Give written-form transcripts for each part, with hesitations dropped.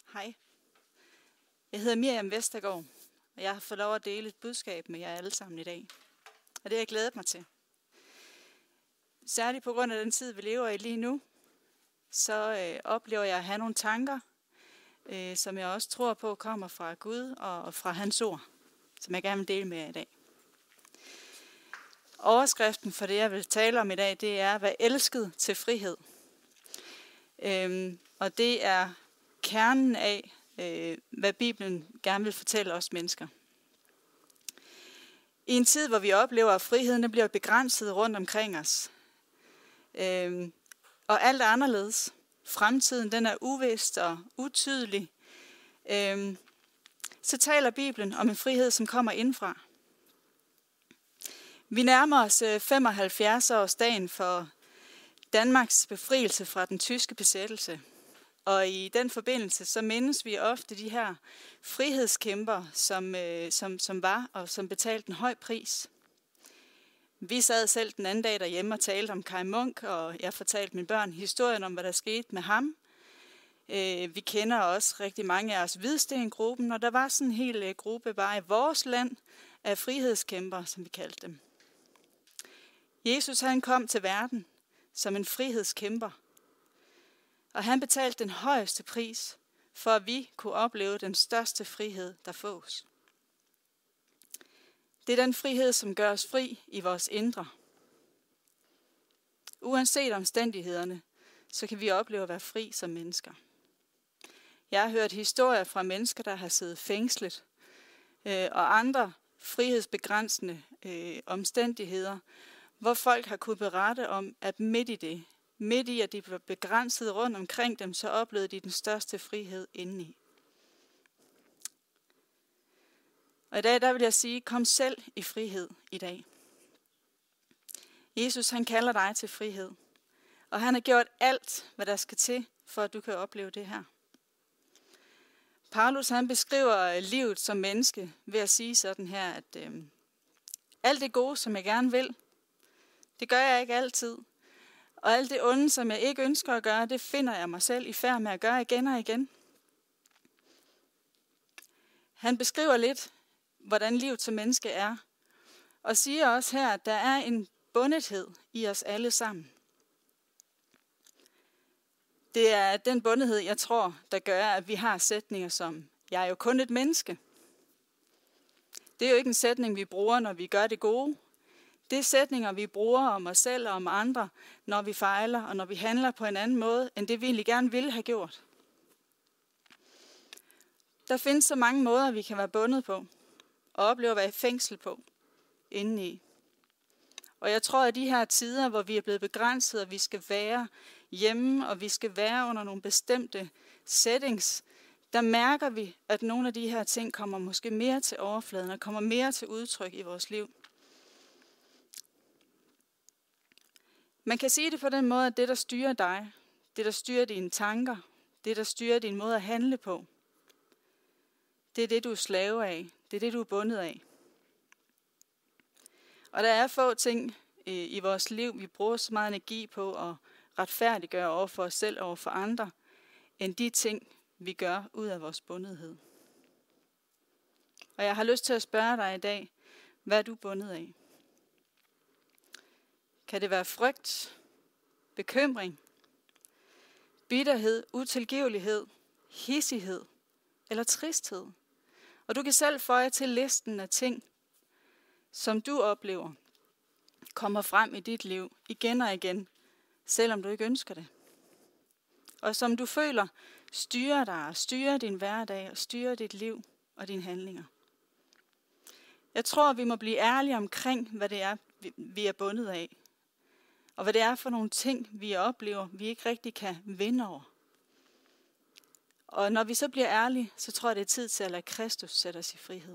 Hej, jeg hedder Miriam Vestergaard, og jeg har fået lov at dele et budskab med jer alle sammen i dag. Og det har jeg glædet mig til. Særligt på grund af den tid, vi lever i lige nu, så oplever jeg at have nogle tanker, som jeg også tror på kommer fra Gud og fra hans ord, som jeg gerne vil dele med jer i dag. Overskriften for det, jeg vil tale om i dag, det er at være elsket til frihed. Og det er kernen af, hvad Bibelen gerne vil fortælle os mennesker. I en tid, hvor vi oplever, at friheden bliver begrænset rundt omkring os, og alt er anderledes. Fremtiden den er uvist og utydelig. Så taler Bibelen om en frihed, som kommer indfra. Vi nærmer os 75-årsdagen for Danmarks befrielse fra den tyske besættelse. Og i den forbindelse, så mindes vi ofte de her frihedskæmper, som var og som betalte en høj pris. Vi sad selv den anden dag derhjemme og talte om Kaj Munk, og jeg fortalte mine børn historien om, hvad der skete med ham. Vi kender også rigtig mange af os Hvidsten-gruppen, og der var sådan en hel gruppe bare i vores land af frihedskæmper, som vi kaldte dem. Jesus han kom til verden som en frihedskæmper. Og han betalte den højeste pris, for at vi kunne opleve den største frihed, der fås. Det er den frihed, som gør os fri i vores indre. Uanset omstændighederne, så kan vi opleve at være fri som mennesker. Jeg har hørt historier fra mennesker, der har siddet fængslet, og andre frihedsbegrænsende omstændigheder, hvor folk har kunnet berette om, at midt i at de blev begrænset rundt omkring dem, så oplevede de den største frihed indeni. Og i dag, der vil jeg sige, kom selv i frihed i dag. Jesus, han kalder dig til frihed. Og han har gjort alt, hvad der skal til, for at du kan opleve det her. Paulus, han beskriver livet som menneske ved at sige sådan her, at alt det gode, som jeg gerne vil, det gør jeg ikke altid. Og alt det onde, som jeg ikke ønsker at gøre, det finder jeg mig selv i færd med at gøre igen og igen. Han beskriver lidt, hvordan livet som menneske er, og siger også her, at der er en bundethed i os alle sammen. Det er den bundethed, jeg tror, der gør, at vi har sætninger som, jeg er jo kun et menneske. Det er jo ikke en sætning, vi bruger, når vi gør det gode. Det er sætninger, vi bruger om os selv og om andre, når vi fejler og når vi handler på en anden måde, end det vi egentlig gerne ville have gjort. Der findes så mange måder, vi kan være bundet på og opleve at være i fængsel på indeni. Og jeg tror, at de her tider, hvor vi er blevet begrænset, og vi skal være hjemme, og vi skal være under nogle bestemte settings, der mærker vi, at nogle af de her ting kommer måske mere til overfladen og kommer mere til udtryk i vores liv. Man kan sige det på den måde, at det, der styrer dig, det, der styrer dine tanker, det, der styrer din måde at handle på, det er det, du er slave af. Det er det, du er bundet af. Og der er få ting i vores liv, vi bruger så meget energi på at retfærdiggøre over for os selv og over for andre, end de ting, vi gør ud af vores bundethed. Og jeg har lyst til at spørge dig i dag, hvad er du bundet af? Kan det være frygt, bekymring, bitterhed, utilgivelighed, hidsighed eller tristhed? Og du kan selv føje til listen af ting, som du oplever, kommer frem i dit liv igen og igen, selvom du ikke ønsker det. Og som du føler, styrer dig og styrer din hverdag og styrer dit liv og dine handlinger. Jeg tror, vi må blive ærlige omkring, hvad det er, vi er bundet af. Og hvad det er for nogle ting, vi oplever, vi ikke rigtig kan vinde over. Og når vi så bliver ærlige, så tror jeg, det er tid til at lade Kristus sætte os i frihed.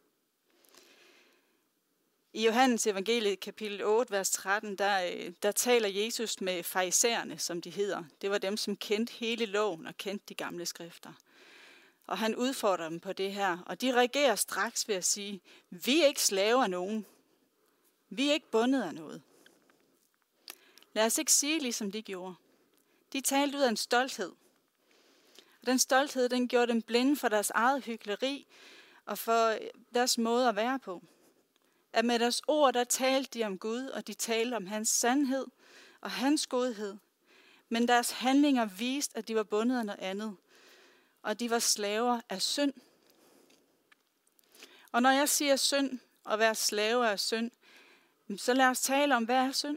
I Johannes evangeliet kapitel 8, vers 13, der taler Jesus med farisæerne, som de hedder. Det var dem, som kendte hele loven og kendte de gamle skrifter. Og han udfordrer dem på det her, og de reagerer straks ved at sige, vi er ikke slaver af nogen. Vi er ikke bundet af noget. Lad os ikke sige, ligesom de gjorde. De talte ud af en stolthed. Og den stolthed, den gjorde dem blinde for deres eget hykleri og for deres måde at være på. At med deres ord, der talte de om Gud, og de talte om hans sandhed og hans godhed. Men deres handlinger viste, at de var bundet af noget andet, og de var slaver af synd. Og når jeg siger synd og være slave af synd, så lad os tale om, hvad er synd?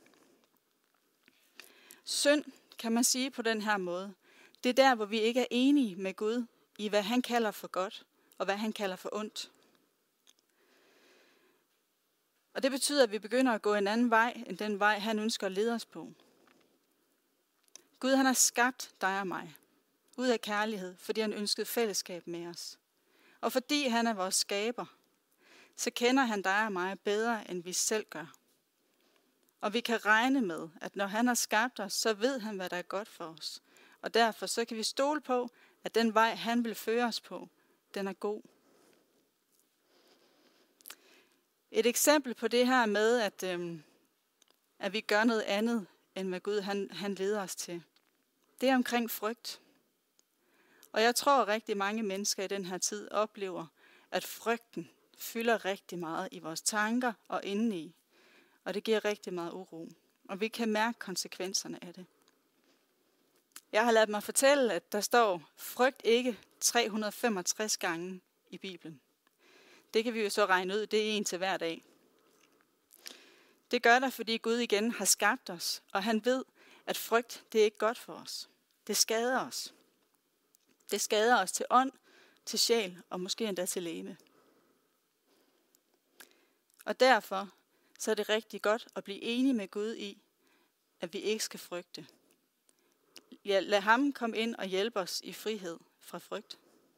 Synd kan man sige på den her måde. Det er der, hvor vi ikke er enige med Gud i, hvad han kalder for godt og hvad han kalder for ondt. Og det betyder, at vi begynder at gå en anden vej, end den vej, han ønsker at lede os på. Gud, han har skabt dig og mig ud af kærlighed, fordi han ønskede fællesskab med os. Og fordi han er vores skaber, så kender han dig og mig bedre, end vi selv gør. Og vi kan regne med, at når han har skabt os, så ved han, hvad der er godt for os. Og derfor så kan vi stole på, at den vej, han vil føre os på, den er god. Et eksempel på det her med, at vi gør noget andet, end hvad Gud han leder os til, det er omkring frygt. Og jeg tror, at rigtig mange mennesker i den her tid oplever, at frygten fylder rigtig meget i vores tanker og indeni. Og det giver rigtig meget uro. Og vi kan mærke konsekvenserne af det. Jeg har ladet mig fortælle, at der står frygt ikke 365 gange i Bibelen. Det kan vi jo så regne ud, det er en til hver dag. Det gør der, fordi Gud igen har skabt os, og han ved, at frygt, det er ikke godt for os. Det skader os. Det skader os til ånd, til sjæl og måske endda til legeme. Og derfor så er det rigtig godt at blive enige med Gud i, at vi ikke skal frygte. Ja, lad ham komme ind og hjælpe os i frihed fra frygt.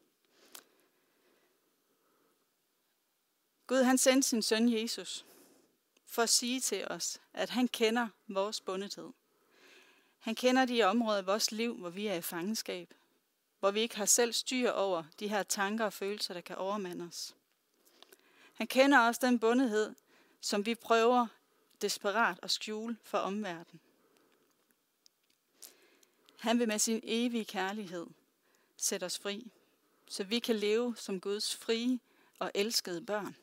Gud han sendte sin søn Jesus for at sige til os, at han kender vores bundethed. Han kender de områder i vores liv, hvor vi er i fangenskab. Hvor vi ikke har selv styr over de her tanker og følelser, der kan overmande os. Han kender også den bundethed, som vi prøver desperat at skjule for omverdenen. Han vil med sin evige kærlighed sætte os fri, så vi kan leve som Guds frie og elskede børn.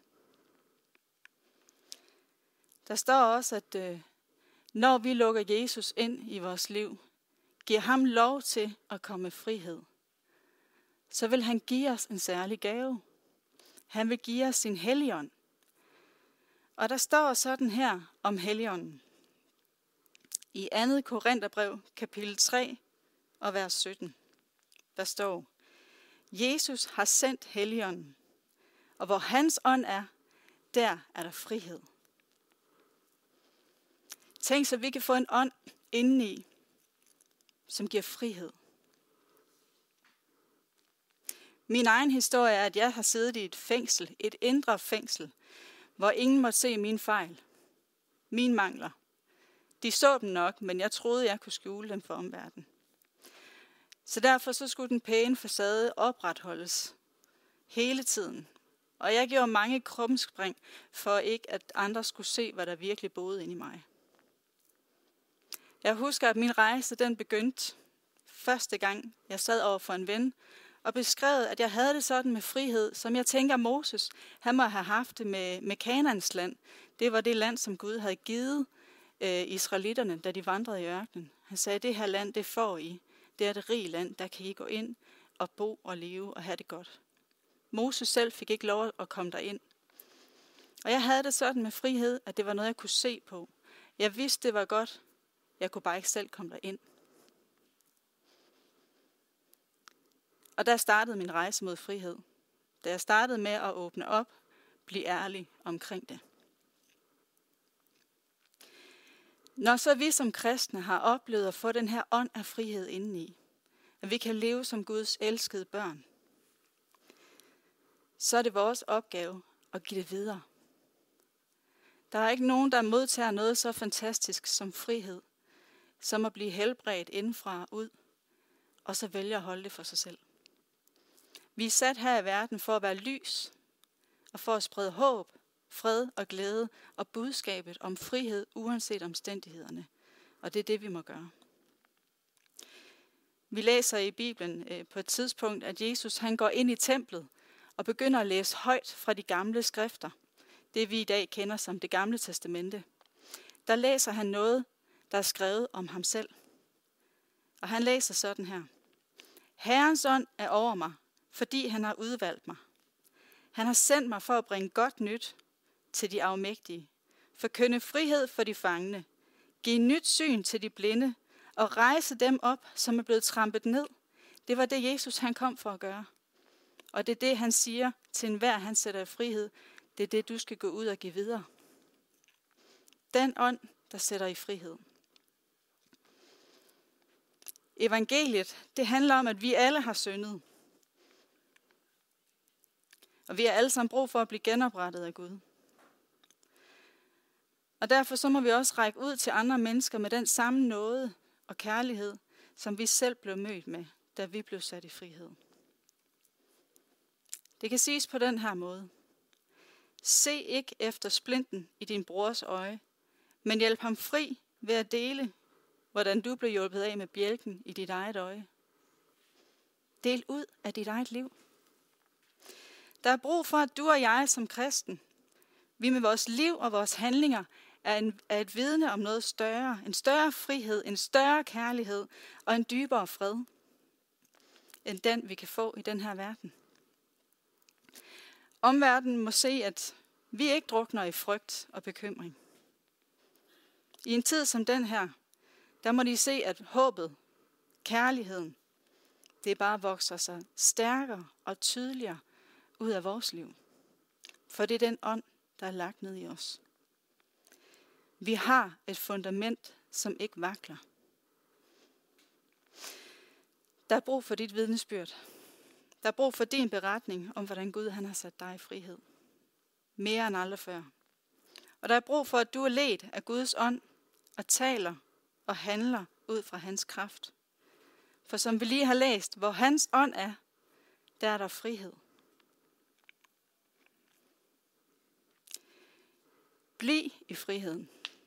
Der står også, at når vi lukker Jesus ind i vores liv, giver ham lov til at komme med frihed, så vil han give os en særlig gave. Han vil give os sin Helligånd. Og der står sådan her om Helligånden. I 2. Korintherbrev, kapitel 3 og vers 17. Der står, Jesus har sendt Helligånden, og hvor hans ånd er, der er der frihed. Tænk så, vi kan få en ånd indeni, som giver frihed. Min egen historie er, at jeg har siddet i et fængsel, et indre fængsel, hvor ingen måtte se mine fejl, mine mangler. De så dem nok, men jeg troede, jeg kunne skjule dem for omverdenen. Så derfor så skulle den pæne facade opretholdes hele tiden. Og jeg gjorde mange krumspring for ikke, at andre skulle se, hvad der virkelig boede inde i mig. Jeg husker, at min rejse den begyndte første gang, jeg sad over for en ven, og beskrev, at jeg havde det sådan med frihed, som jeg tænker Moses, han må have haft det med Kanaans land. Det var det land, som Gud havde givet israelitterne, da de vandrede i ørkenen. Han sagde, det her land, det får I. Det er det rige land, der kan I gå ind og bo og leve og have det godt. Moses selv fik ikke lov at komme derind. Og jeg havde det sådan med frihed, at det var noget, jeg kunne se på. Jeg vidste, det var godt. Jeg kunne bare ikke selv komme derind. Og der startede min rejse mod frihed. Da jeg startede med at åbne op, blive ærlig omkring det. Når så vi som kristne har oplevet at få den her ånd af frihed indeni, at vi kan leve som Guds elskede børn, så er det vores opgave at give det videre. Der er ikke nogen, der modtager noget så fantastisk som frihed, som at blive helbredt indfra og ud, og så vælge at holde det for sig selv. Vi er sat her i verden for at være lys, og for at sprede håb, fred og glæde, og budskabet om frihed uanset omstændighederne. Og det er det, vi må gøre. Vi læser i Bibelen på et tidspunkt, at Jesus han går ind i templet og begynder at læse højt fra de gamle skrifter. Det vi i dag kender som det gamle testamente. Der læser han noget, der er skrevet om ham selv. Og han læser sådan her. Herrens ånd er over mig, fordi han har udvalgt mig. Han har sendt mig for at bringe godt nyt til de afmægtige, forkynde frihed for de fangne, give nyt syn til de blinde og rejse dem op, som er blevet trampet ned. Det var det, Jesus han kom for at gøre. Og det er det, han siger til enhver, han sætter i frihed. Det er det, du skal gå ud og give videre. Den ånd, der sætter i frihed. Evangeliet, det handler om, at vi alle har syndet. Og vi har alle sammen brug for at blive genoprettet af Gud. Og derfor så må vi også række ud til andre mennesker med den samme nåde og kærlighed, som vi selv blev mødt med, da vi blev sat i frihed. Det kan siges på den her måde. Se ikke efter splinten i din brors øje, men hjælp ham fri ved at dele, hvordan du blev hjulpet af med bjælken i dit eget øje. Del ud af dit eget liv. Der er brug for, at du og jeg som kristen, vi med vores liv og vores handlinger, er et vidne om noget større, en større frihed, en større kærlighed og en dybere fred, end den vi kan få i den her verden. Omverdenen må se, at vi ikke drukner i frygt og bekymring. I en tid som den her, der må de se, at håbet, kærligheden, det bare vokser sig stærkere og tydeligere ud af vores liv. For det er den ånd, der er lagt ned i os. Vi har et fundament, som ikke vakler. Der er brug for dit vidnesbyrd. Der er brug for din beretning om, hvordan Gud han har sat dig i frihed. Mere end aldrig før. Og der er brug for, at du er ledt af Guds ånd og taler og handler ud fra hans kraft. For som vi lige har læst, hvor hans ånd er, der er der frihed. Bliv i friheden.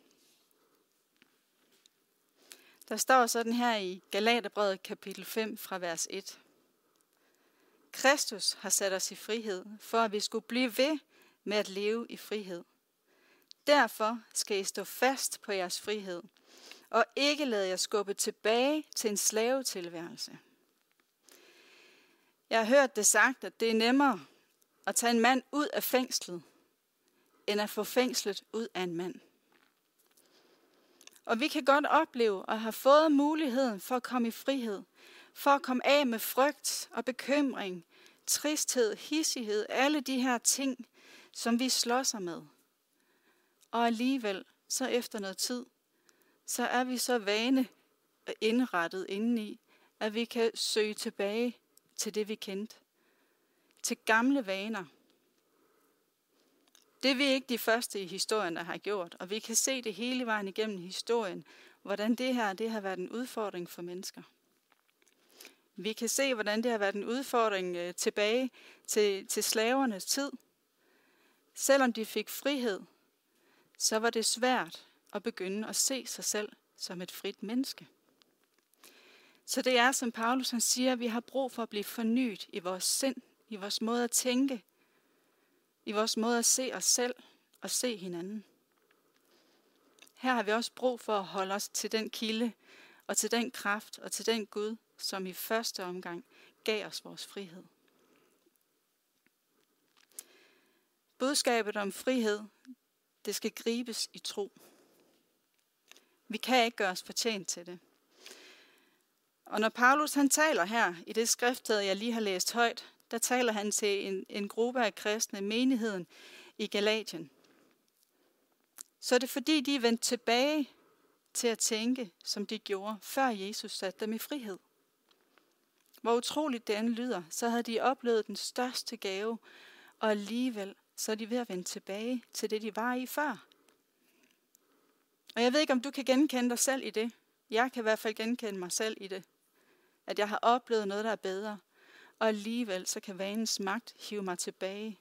Der står sådan her i Galaterbrevet kapitel 5 fra vers 1. Kristus har sat os i frihed, for at vi skulle blive ved med at leve i frihed. Derfor skal I stå fast på jeres frihed, og ikke lade jer skubbe tilbage til en slavetilværelse. Jeg har hørt det sagt, at det er nemmere at tage en mand ud af fængslet, end at få fængslet ud af en mand. Og vi kan godt opleve at have fået muligheden for at komme i frihed, for at komme af med frygt og bekymring, tristhed, hissighed, alle de her ting, som vi slås med. Og alligevel, så efter noget tid, så er vi så vane og indrettet indeni, at vi kan søge tilbage til det, vi kendte. Til gamle vaner. Det er vi ikke de første i historien, der har gjort, og vi kan se det hele vejen igennem historien, hvordan det har været en udfordring for mennesker. Vi kan se, hvordan det har været en udfordring tilbage til slavernes tid. Selvom de fik frihed, så var det svært at begynde at se sig selv som et frit menneske. Så det er, som Paulus han siger, at vi har brug for at blive fornyet i vores sind, i vores måde at tænke, i vores måde at se os selv og se hinanden. Her har vi også brug for at holde os til den kilde og til den kraft og til den Gud, som i første omgang gav os vores frihed. Budskabet om frihed, det skal gribes i tro. Vi kan ikke gøre os fortjent til det. Og når Paulus han taler her i det skriftsted, jeg lige har læst højt, der taler han til en gruppe af kristne, menigheden i Galatien. Så er det fordi, de er vendt tilbage til at tænke, som de gjorde, før Jesus satte dem i frihed. Hvor utroligt det end lyder, så havde de oplevet den største gave, og alligevel så er de ved at vende tilbage til det, de var i før. Og jeg ved ikke, om du kan genkende dig selv i det. Jeg kan i hvert fald genkende mig selv i det. At jeg har oplevet noget, der er bedre, og alligevel så kan vanens magt hive mig tilbage.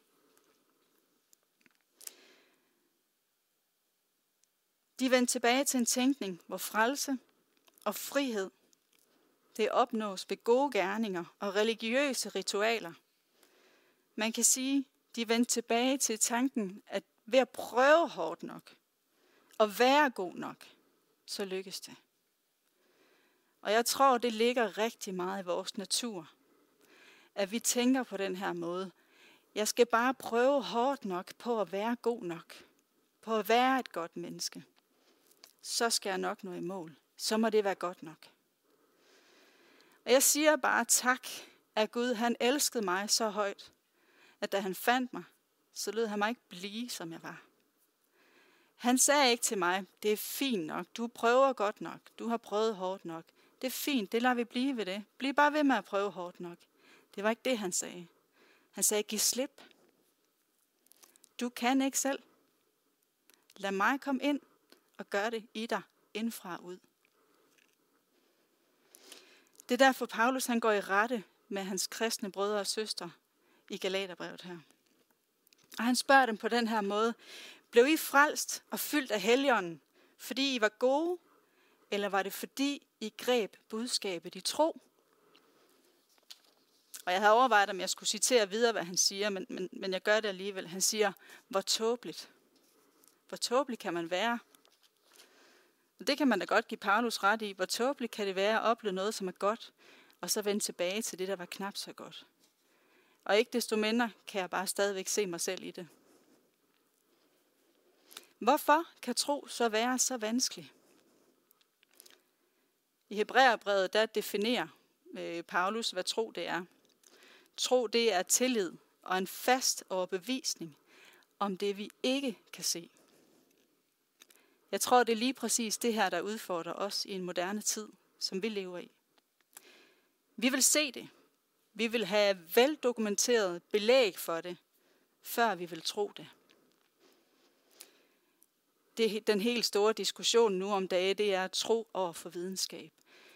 De vendte tilbage til en tænkning, hvor frelse og frihed, Det opnås ved gode gerninger og religiøse ritualer. Man kan sige, de vendte tilbage til tanken, at ved at prøve hårdt nok og være god nok, så lykkes det. Og jeg tror, det ligger rigtig meget i vores natur, at vi tænker på den her måde. Jeg skal bare prøve hårdt nok på at være god nok, på at være et godt menneske. Så skal jeg nok nå i mål. Så må det være godt nok. Og jeg siger bare tak, at Gud han elskede mig så højt, at da han fandt mig, så lød han mig ikke blive, som jeg var. Han sagde ikke til mig, det er fint nok, du prøver godt nok, du har prøvet hårdt nok. Det er fint, det lader vi blive ved det. Bliv bare ved med at prøve hårdt nok. Det var ikke det, han sagde. Han sagde, giv slip. Du kan ikke selv. Lad mig komme ind og gøre det i dig indfra og ud. Det er derfor Paulus han går i rette med hans kristne brødre og søstre i Galaterbrevet her. Og han spørger dem på den her måde, blev I frelst og fyldt af Helligånden, fordi I var gode, eller var det fordi I greb budskabet i tro? Og jeg havde overvejet, om jeg skulle citere videre, hvad han siger, men jeg gør det alligevel. Han siger, hvor tåbeligt. Hvor tåbelig kan man være? Og det kan man da godt give Paulus ret i. Hvor tåbeligt kan det være at opleve noget, som er godt, og så vende tilbage til det, der var knap så godt. Og ikke desto mindre kan jeg bare stadigvæk se mig selv i det. Hvorfor kan tro så være så vanskelig? I Hebræerbrevet, der definerer Paulus, hvad tro det er. Tro det er tillid og en fast overbevisning om det, vi ikke kan se. Jeg tror, det er lige præcis det her, der udfordrer os i en moderne tid, som vi lever i. Vi vil se det. Vi vil have veldokumenteret belæg for det, før vi vil tro det. Den helt store diskussion nu om dage, det er tro over for videnskab.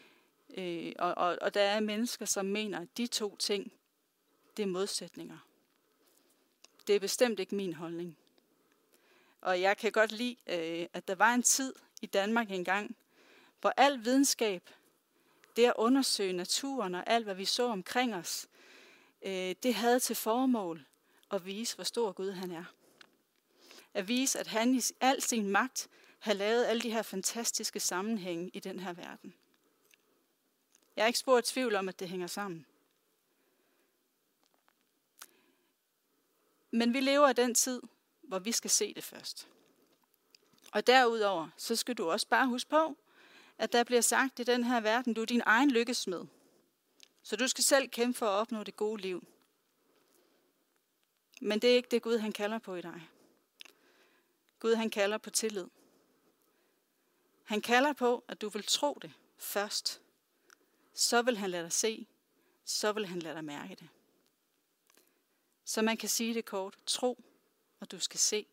Og der er mennesker, som mener, at de to ting, det er modsætninger. Det er bestemt ikke min holdning. Og jeg kan godt lide, at der var en tid i Danmark engang, hvor al videnskab, det at undersøge naturen og alt, hvad vi så omkring os, det havde til formål at vise, hvor stor Gud han er. At vise, at han i al sin magt har lavet alle de her fantastiske sammenhænge i den her verden. Jeg er ikke spor i tvivl om, at det hænger sammen. Men vi lever i den tid, hvor vi skal se det først. Og derudover, så skal du også bare huske på, at der bliver sagt i den her verden, du er din egen lykkesmed. Så du skal selv kæmpe for at opnå det gode liv. Men det er ikke det Gud, han kalder på i dig. Gud, han kalder på tillid. Han kalder på, at du vil tro det først. Så vil han lade dig se. Så vil han lade dig mærke det. Så man kan sige det kort. Tro, og du skal se.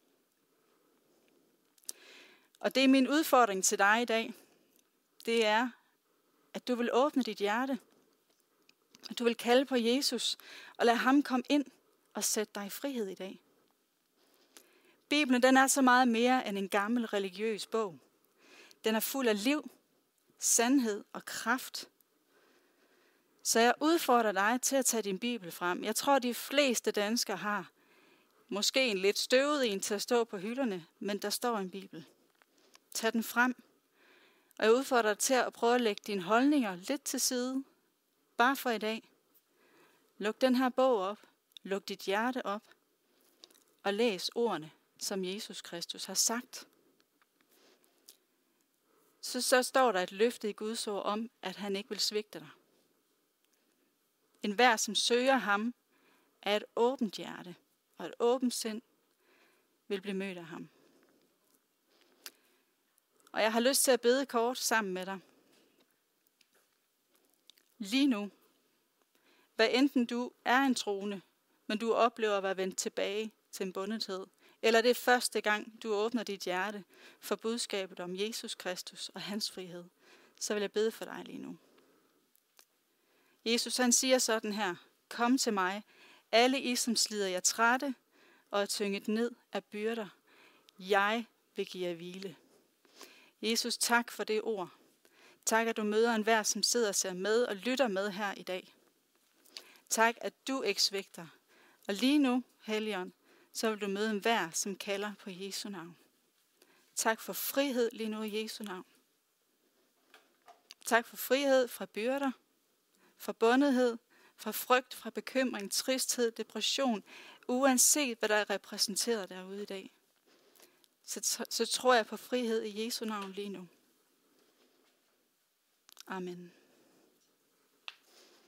Og det er min udfordring til dig i dag. Det er, at du vil åbne dit hjerte. At du vil kalde på Jesus og lade ham komme ind og sætte dig i frihed i dag. Bibelen, den er så meget mere end en gammel religiøs bog. Den er fuld af liv, sandhed og kraft. Så jeg udfordrer dig til at tage din bibel frem. Jeg tror, de fleste danskere har måske en lidt støvet en til at stå på hylderne, men der står en bibel. Tag den frem, og jeg udfordrer dig til at prøve at lægge dine holdninger lidt til side, bare for i dag. Luk den her bog op, luk dit hjerte op, og læs ordene, som Jesus Kristus har sagt. Så står der et løfte i Guds ord om, at han ikke vil svigte dig. Enhver, som søger ham, er et åbent hjerte og et åbent sind, vil blive mødt af ham. Og jeg har lyst til at bede kort sammen med dig. Lige nu, hvad enten du er en troende, men du oplever at være vendt tilbage til en bundethed, eller det er første gang, du åbner dit hjerte for budskabet om Jesus Kristus og hans frihed, så vil jeg bede for dig lige nu. Jesus, han siger sådan her: Kom til mig, alle I, som slider jer trætte og er tynget ned af byrder. Jeg vil give jer hvile. Jesus, tak for det ord. Tak, at du møder enhver, som sidder og ser med og lytter med her i dag. Tak, at du ikke svigter. Og lige nu, Helligånd, så vil du møde enhver, som kalder på Jesu navn. Tak for frihed lige nu i Jesu navn. Tak for frihed fra byrder, fra bundethed, fra frygt, fra bekymring, tristhed, depression, uanset hvad der er repræsenteret derude i dag. Så tror jeg på frihed i Jesu navn lige nu. Amen.